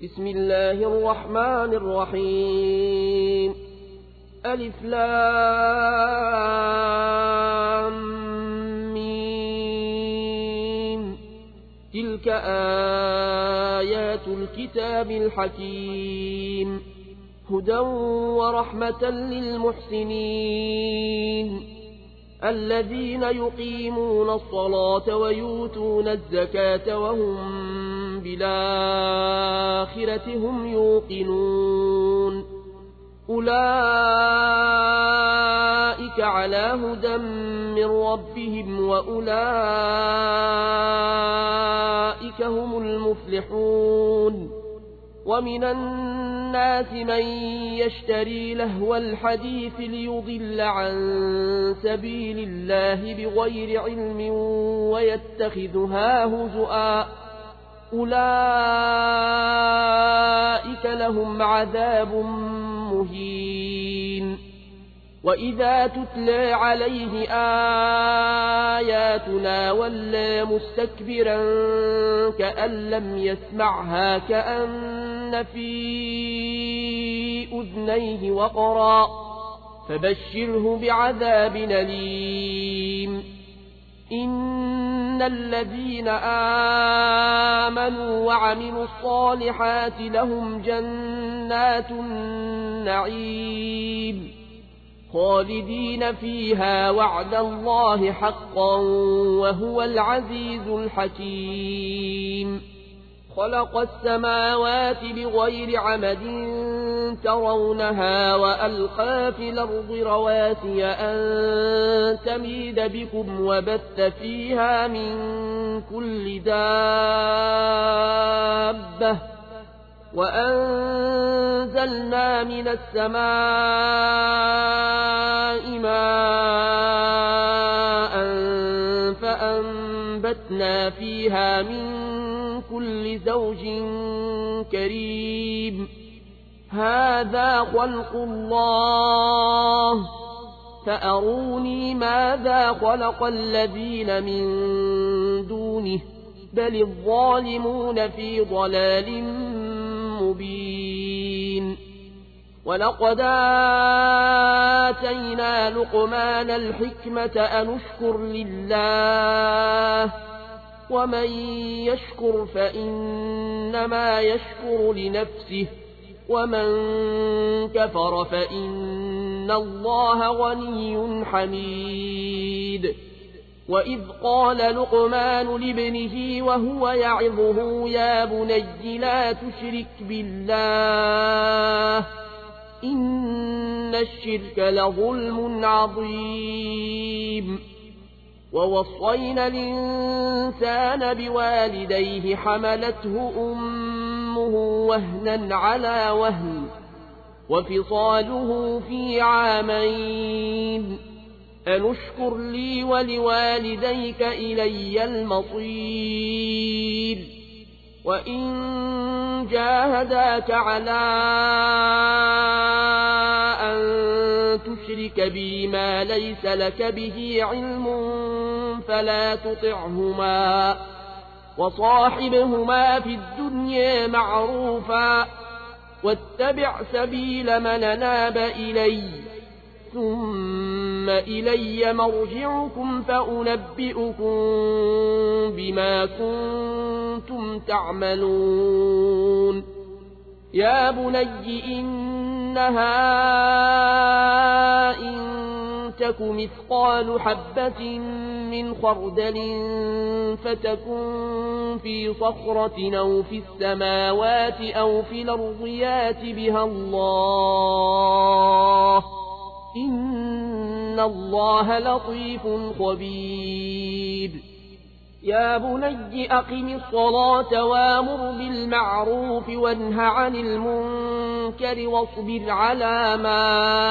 بسم الله الرحمن الرحيم. ألف لام ميم. تلك آيات الكتاب الحكيم، هدى ورحمة للمحسنين الذين يقيمون الصلاة ويؤتون الزكاة وهم بالآخرة هم يوقنون. أولئك على هدى من ربهم وأولئك هم المفلحون. ومن الناس من يشتري لهو الحديث ليضل عن سبيل الله بغير علم ويتخذها هزؤا، أولئك لهم عذاب مهين. وإذا تتلى عليه آياتنا ولى مستكبرا كأن لم يسمعها كأن في أذنيه وقرا، فبشره بعذاب أليم. إن الذين آمنوا وعملوا الصالحات لهم جنات النعيم خالدين فيها وعد الله حقا وهو العزيز الحكيم. خلق السماوات بغير عمد ترونها وألقى في الأرض رواسي أن تميد بكم وبث فيها من كل دابة، وأنزلنا من السماء ماء فأنبتنا فيها من كل زوج كريم. هذا خلق الله فأروني ماذا خلق الذين من دونه بل الظالمون في ضلال مبين. ولقد آتينا لقمان الحكمة أن اشكر لله، ومن يشكر فإنما يشكر لنفسه، ومن كفر فإن الله غني حميد. وإذ قال لقمان لابنه وهو يعظه يا بني لا تشرك بالله إن الشرك لظلم عظيم. ووصينا الإنسان بوالديه حملته أمه وهنا على وهن وفصاله في عامين أن اشكر لي ولوالديك إلي المصير. وإن جاهداك على أن تشرك بي ما ليس لك به علم فلا تطعهما، وصاحبهما في الدنيا معروفا، واتبع سبيل من أناب إلي، ثم إلي مرجعكم فأنبئكم بما كنتم تعملون. يا بني إنها إن تك مثقال حبة من خردل فتكن في صخرة أو في السماوات أو في الأرض يات بها الله إن الله لطيف خبير. يا بني أقم الصلاة وامر بالمعروف وانه عن المنكر واصبر على ما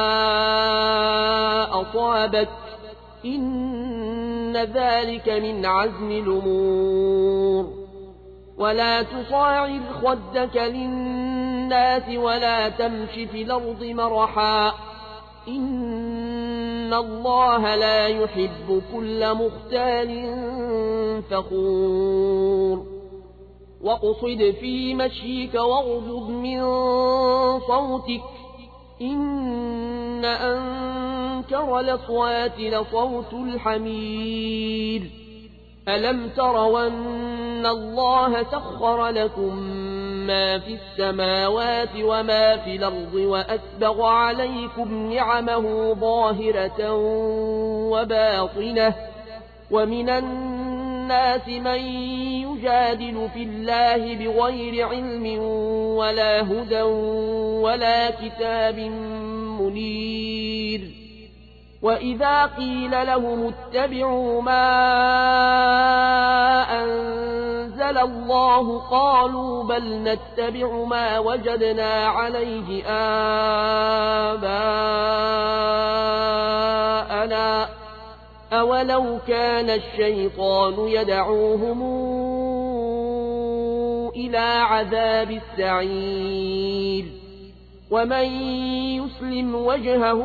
أصابك إن ذلك من عزم الأمور. ولا تصاعد خدك للناس ولا تمش في الأرض مرحا إن الله لا يحب كل مختال فخور. واقصد في مشيك واغضض من صوتك إن أنكر الأصوات لصوت الحمير ألم تروا أن الله سخر لكم ما في السماوات وما في الأرض وأسبغ عليكم نعمه ظاهرة وباطنة ومن الناس من يجادل في الله بغير علم ولا هدى ولا كتاب منير وإذا قيل لهم اتبعوا ما أنزل الله قالوا بل نتبع ما وجدنا عليه آباءنا أولو كان الشيطان يدعوهم إلى عذاب السعير ومن يسلم وجهه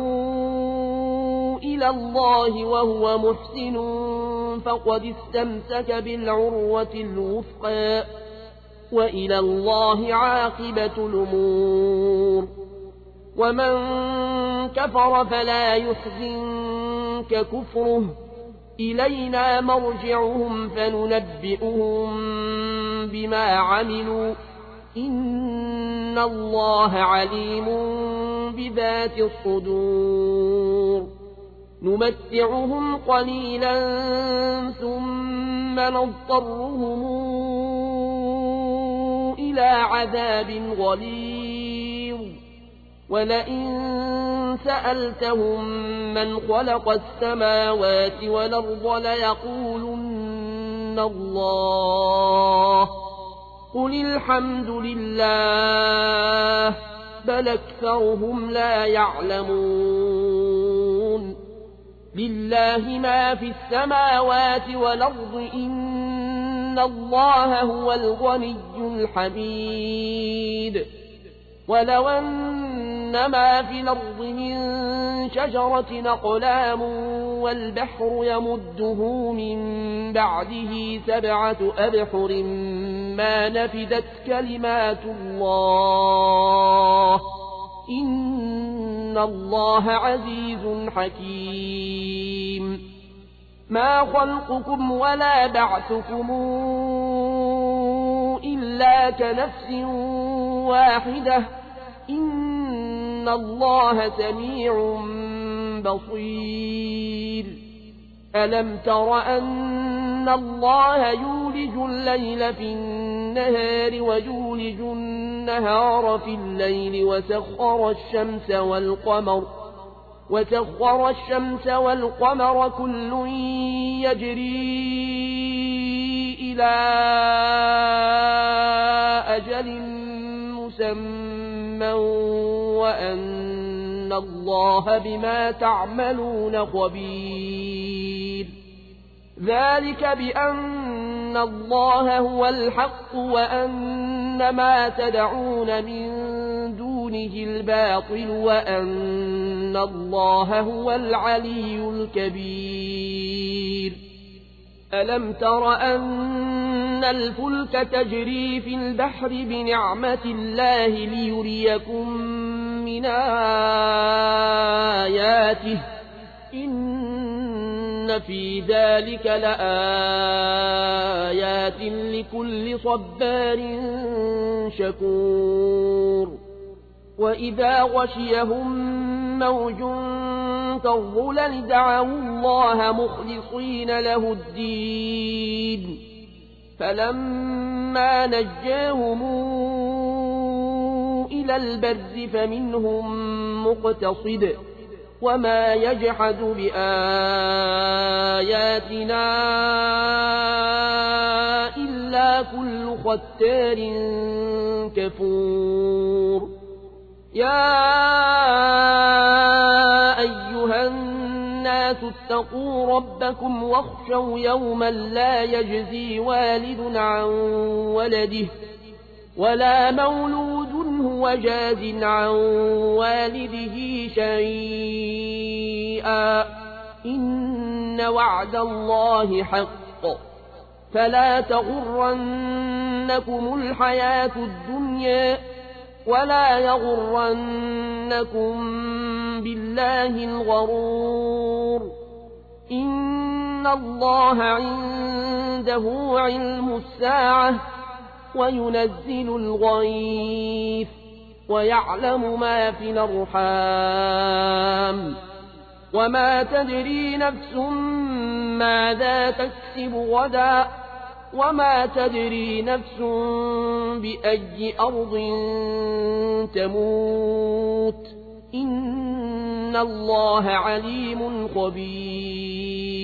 إلى الله وهو محسن فقد استمسك بالعروة الوثقى وإلى الله عاقبة الأمور ومن كفر فلا يحزنك كفره إلينا مرجعهم فننبئهم بما عملوا إن الله عليم بذات الصدور نمتعهم قليلا ثم نضطرهم إلى عذاب غليظ ولئن سألتهم من خلق السماوات والأرض ليقولن الله قل الحمد لله بل أكثرهم لا يعلمون لله ما في السماوات والأرض إن الله هو الغني الحميد ولو أن ما في الأرض من شجرة أقلام والبحر يمده من بعده 7 أبحر ما نفدت كلمات الله إن الله عزيز حكيم ما خلقكم ولا بعثكم إلا كنفس واحدة إن الله سميع بصير ألم تر أن الله يولج الليل في النهار ويولج النهار في الليل وسخر الشمس والقمر كل يجري إلى أجل مسمى وأن الله بما تعملون خبير ذلك بأن الله هو الحق وأن ما تدعون من دونه الباطل وأن الله هو العلي الكبير ألم تر أن الفلك تجري في البحر بنعمة الله ليريكم من آياته إن في ذلك لآيات لكل صبار شكور وإذا غشيهم موج كالظلل دعوا الله مخلصين له الدين فلما نجاهم إلى البر فمنهم مقتصد وما يجحد بآياتنا إلا كل ختار كفور يا أيها الناس اتقوا ربكم واخشوا يوما لا يجزي والد عن ولده ولا مولود هو جاز عن والده شيئا إن وعد الله حق فلا تغرنكم الحياة الدنيا ولا يغرنكم بالله الغرور إن الله عنده علم الساعة وينزل الغيث ويعلم ما في الأرحام وما تدري نفس ماذا تكسب غدا وما تدري نفس بأي أرض تموت إن الله عليم خبير